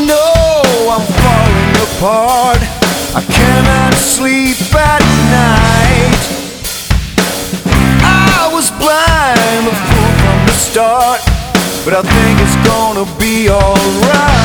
know I'm falling apart. I cannot sleep at night. I was blind, a fool from the start, but I think it's gonna be alright.